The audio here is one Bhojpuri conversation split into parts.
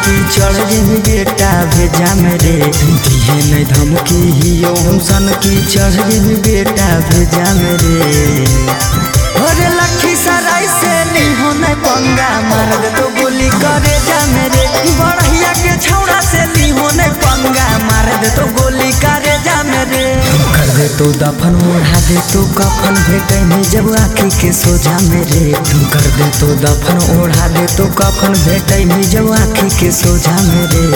की चढ़ जी बेटा भेजा मेरे दिहे नहीं धमकी हियो हमसन की चढ़ जी बेटा भेजा मेरे। अरे लखीसराय से ली होने पंगा मार दे तो गोली करे जा मेरे। बढ़िया के छौड़ा से ली होने पंगा मार दे तो गोली करे जा मेरे। कर दे तो दफन ओढ़ा दे तो कफन भेटे में जब आँखी के सोझा मेरे। कर दे तो दफन ओढ़ा दे तो कफन भेटे में जब आँखी के सोझा मेरे।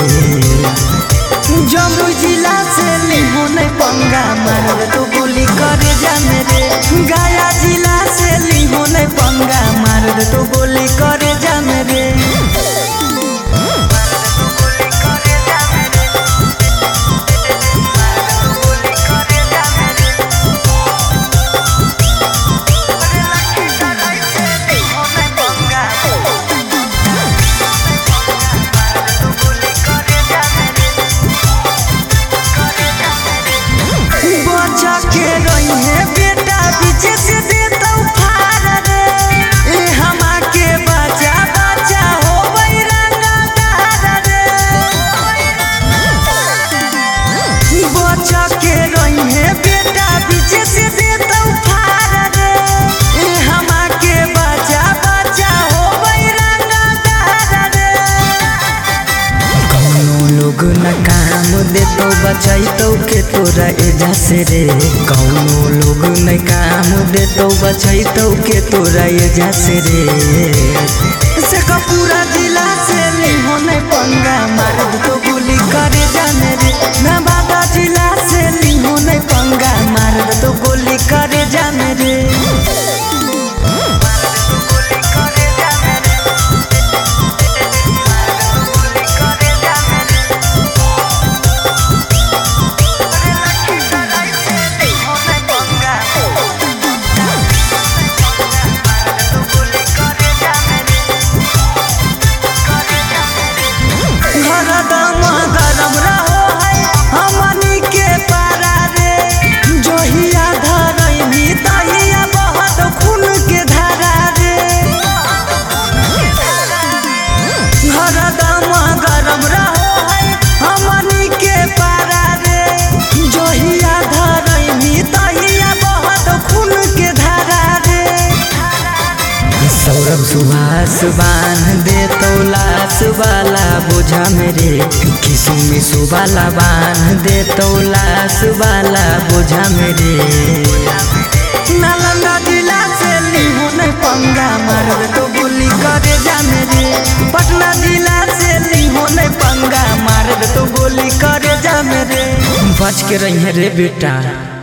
जमुई जिला से ली होने पंगा मार दे तो गोली करे जा मेरे। गया जिला से ली होने पंगा मार दे तो गोली करे जा मेरे। के रही है बेटा पीछे से देता फार रे। हमा के बचा बचा हो रंगदार रे। बचा के रही है बेटा पीछे से देता फार रे। हमा के बचा बचा हो रंगदार रे। कौनो लोग न काम दे तो बचाई तो के तोरा एजा से रे। कौनो लोग नहीं काम दे तो बचाई तो के तोरा एजा से रे। से पूरा जिला से ली होने पंगा मार दे तो गोली करे जा मेरे। नवादा जिला से ली होने पंगा मार दे तो गोली करे जा मेरे। गरम रहो है हमनी के पारा रे। जोहिया धरई भी तहिया बहुत खून के धारा रे। हरदम गरम रहो है हमनी के पारा रे। जोहिया धरई भी तहिया बहुत खून के धारा रे। सौरभ सुभाष बांध दे तो लाश वाला बोझा मेरे। किसु मिसु वाला बांध दे तो लाश वाला बोझा मेरे। नालंदा जिला से ली होने पंगा मार दे तो गोली करे जा मेरे। पटना जिला से ली होने पंगा मार दे तो गोली करे जा मेरे। बच के रही है रे बेटा।